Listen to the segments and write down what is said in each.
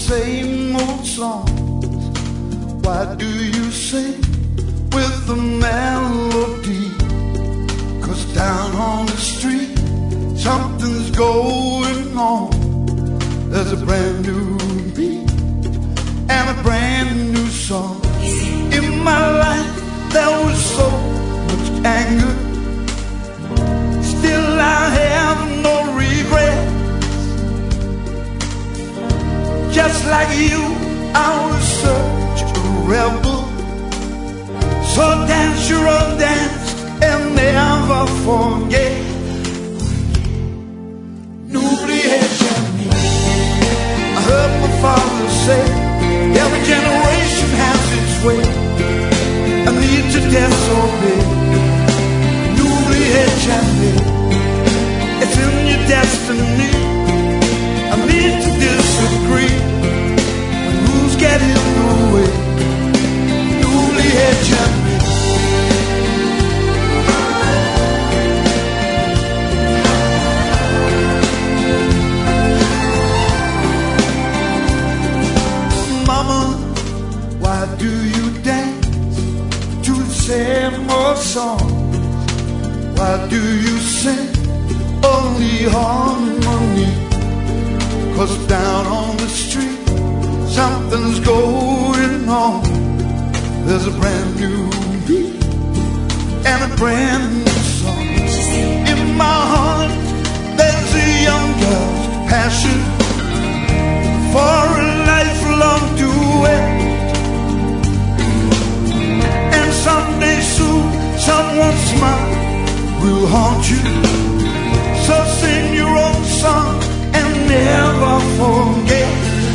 same old songs? Why do you sing with the melody? 'Cause down on the street something's going on. There's a brand new beat and a brand new song. In my life there was so much anger, still I have no regrets. Just like you, I was such a rebel. So dance your own dance and never forget. N'oubliez jamais. I heard my father say, every generation has its way. I need to disobey. N'oubliez jamais. It's in your destiny. I need to disagree. When rules get in the way. N'oubliez jamais. Mama, why do you dance to the same old song? Why do you sing only harmony? 'Cause down on the street something's going on. There's a brand new beat and a brand new song. In my heart there's a young girl's passion for a lifelong duet. And someday soon someone's smile will haunt you. So sing your own song and never forget.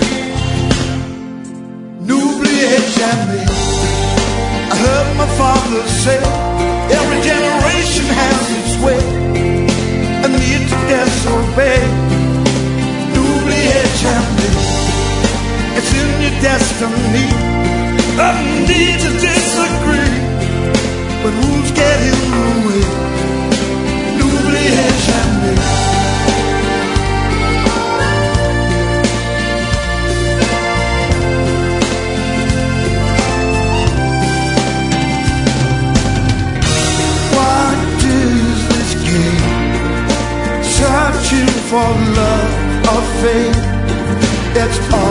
N'oubliez jamais. I heard my father say, every generation has its way. I need to disobey. N'oubliez jamais. It's in your destiny. I need to disagree. But rules get in the way. N'oubliez jamais. Searching for love or faith, it's all